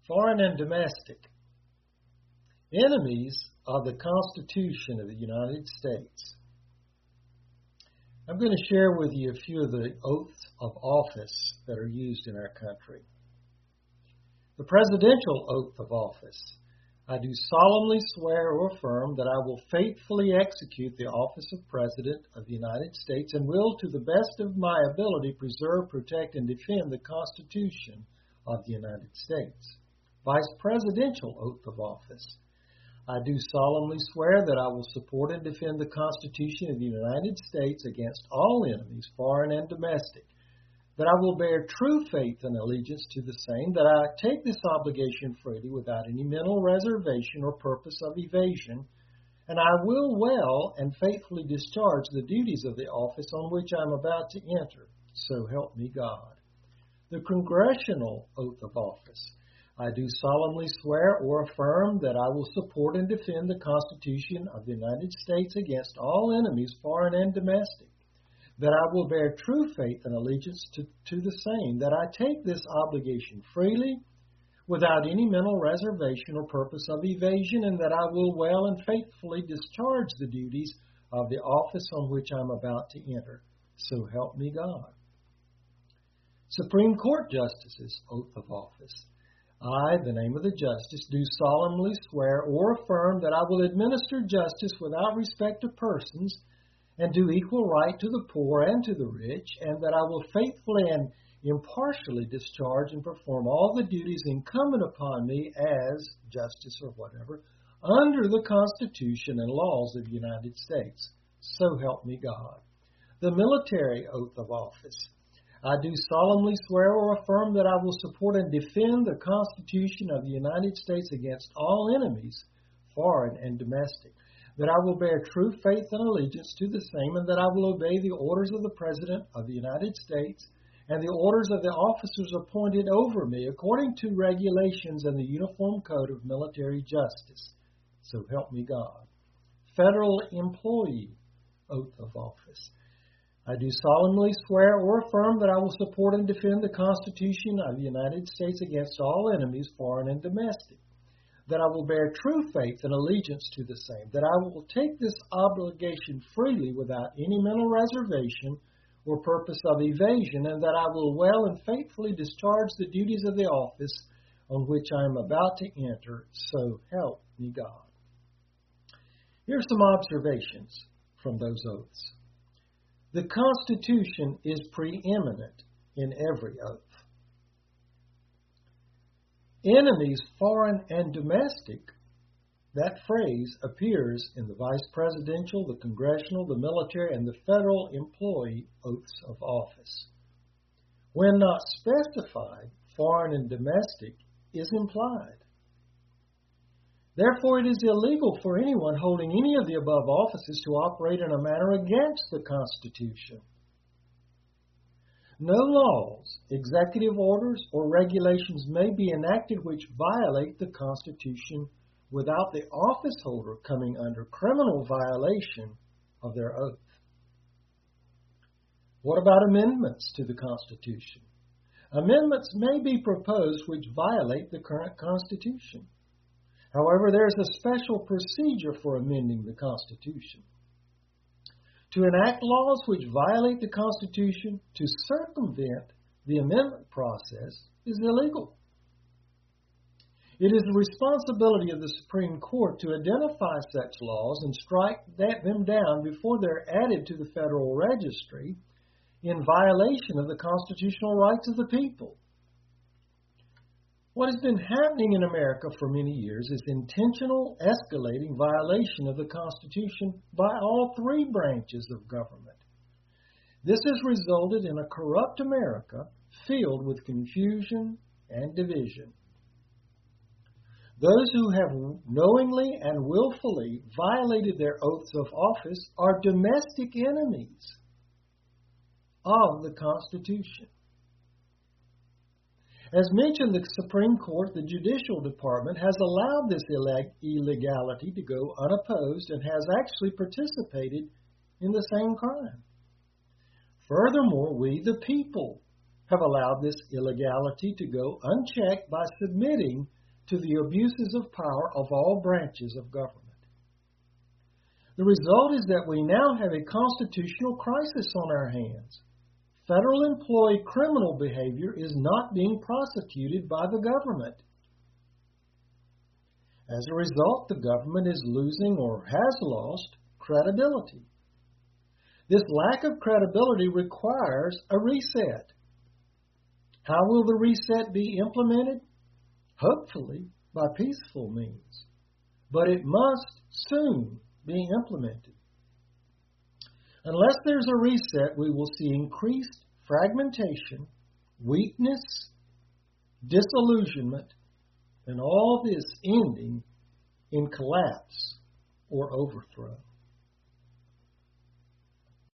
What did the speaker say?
foreign and domestic, enemies of the Constitution of the United States. I'm going to share with you a few of the oaths of office that are used in our country. The presidential oath of office. I do solemnly swear or affirm that I will faithfully execute the office of President of the United States and will, to the best of my ability, preserve, protect, and defend the Constitution of the United States. Vice Presidential oath of office. I do solemnly swear that I will support and defend the Constitution of the United States against all enemies, foreign and domestic, that I will bear true faith and allegiance to the same, that I take this obligation freely without any mental reservation or purpose of evasion, and I will well and faithfully discharge the duties of the office on which I am about to enter. So help me God. The Congressional oath of office. I do solemnly swear or affirm that I will support and defend the Constitution of the United States against all enemies, foreign and domestic, that I will bear true faith and allegiance to the same, that I take this obligation freely, without any mental reservation or purpose of evasion, and that I will well and faithfully discharge the duties of the office on which I am about to enter. So help me God. Supreme Court Justices' oath of office. I, the name of the justice, do solemnly swear or affirm that I will administer justice without respect of persons, and do equal right to the poor and to the rich, and that I will faithfully and impartially discharge and perform all the duties incumbent upon me as justice or whatever, under the Constitution and laws of the United States. So help me God. The military oath of office. I do solemnly swear or affirm that I will support and defend the Constitution of the United States against all enemies, foreign and domestic, that I will bear true faith and allegiance to the same, and that I will obey the orders of the President of the United States and the orders of the officers appointed over me according to regulations and the Uniform Code of Military Justice. So help me God. Federal Employee Oath of Office. I do solemnly swear or affirm that I will support and defend the Constitution of the United States against all enemies, foreign and domestic, that I will bear true faith and allegiance to the same, that I will take this obligation freely without any mental reservation or purpose of evasion, and that I will well and faithfully discharge the duties of the office on which I am about to enter. So help me God. Here are some observations from those oaths. The Constitution is preeminent in every oath. Enemies, foreign and domestic, that phrase appears in the vice presidential, the congressional, the military, and the federal employee oaths of office. When not specified, foreign and domestic is implied. Therefore, it is illegal for anyone holding any of the above offices to operate in a manner against the Constitution. No laws, executive orders, or regulations may be enacted which violate the Constitution without the office holder coming under criminal violation of their oath. What about amendments to the Constitution? Amendments may be proposed which violate the current Constitution. However, there is a special procedure for amending the Constitution. To enact laws which violate the Constitution to circumvent the amendment process is illegal. It is the responsibility of the Supreme Court to identify such laws and strike them down before they're added to the Federal Registry in violation of the constitutional rights of the people. What has been happening in America for many years is intentional, escalating violation of the Constitution by all three branches of government. This has resulted in a corrupt America filled with confusion and division. Those who have knowingly and willfully violated their oaths of office are domestic enemies of the Constitution. As mentioned, the Supreme Court, the Judicial Department, has allowed this illegality to go unopposed and has actually participated in the same crime. Furthermore, we, the people, have allowed this illegality to go unchecked by submitting to the abuses of power of all branches of government. The result is that we now have a constitutional crisis on our hands. Federal employee criminal behavior is not being prosecuted by the government. As a result, the government is losing or has lost credibility. This lack of credibility requires a reset. How will the reset be implemented? Hopefully by peaceful means. But it must soon be implemented. Unless there's a reset, we will see increased fragmentation, weakness, disillusionment, and all this ending in collapse or overthrow.